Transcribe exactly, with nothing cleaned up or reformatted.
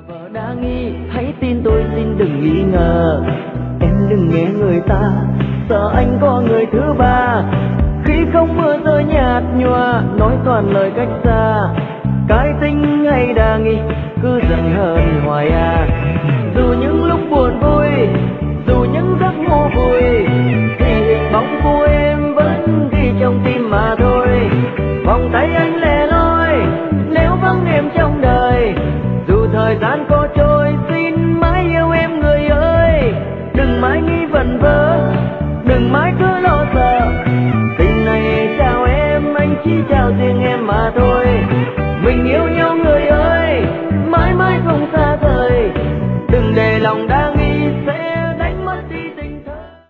vợ đã nghi, hãy tin tôi xin đừng nghi ngờ. Em đừng nghe người ta, sợ anh có người thứ ba. Khi không mưa rơi nhạt nhòa, nói toàn lời cách xa. Cái tính hay đa nghi, cứ giận hờn hoài à. Dù những lúc buồn vui, dù những giấc mơ vui, thì hình bóng của em vẫn ghi trong tim mà thôi. Vòng tay anh lẻ loi, nếu vắng em trong đời. Dù thời gian có trôi, xin mãi yêu em người ơi. Đừng mãi nghĩ vẩn vơ, đừng mãi cứ lo sợ. Tình này chào em, anh chỉ chào riêng em mà thôi.